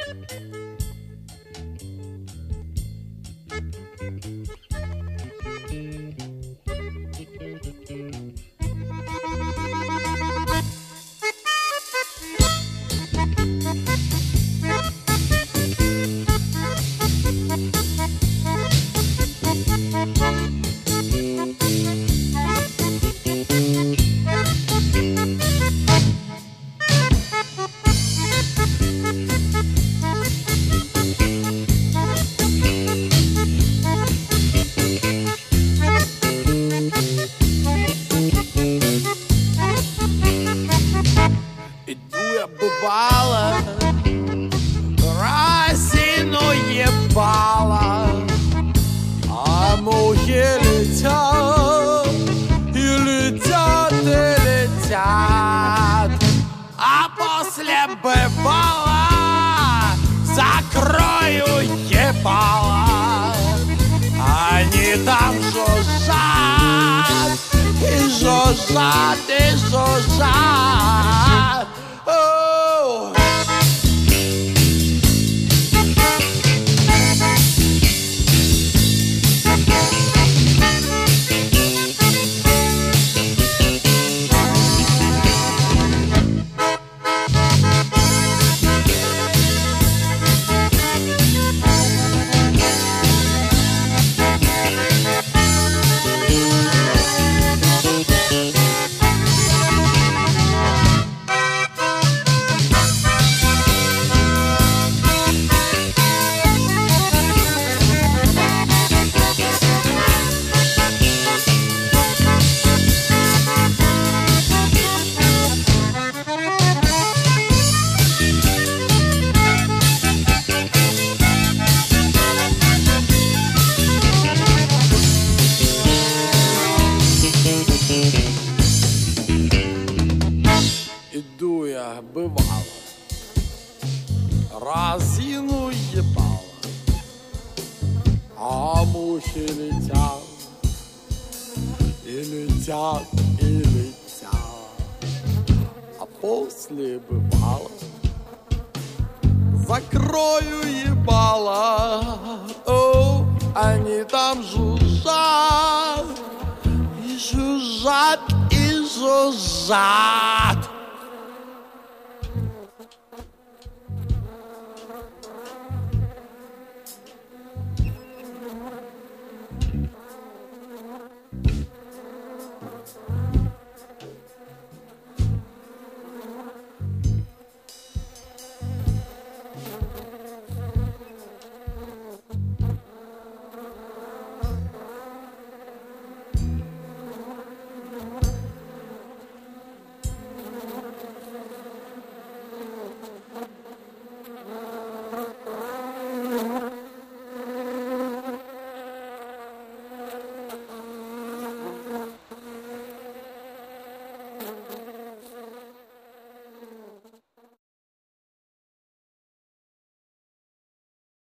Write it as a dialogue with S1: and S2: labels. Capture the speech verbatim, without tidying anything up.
S1: Бывало, разину ебало, а мухи летят, и летят, и летят. А после бывало, закрою ебало, они там жужжат, и жужжат, и жужжат. Иду я, бывало, разину ебало, а мухи летят, и летят, и летят. А после бывало, закрою ебало, о, они там жужжат, и жужжат, и жужжат.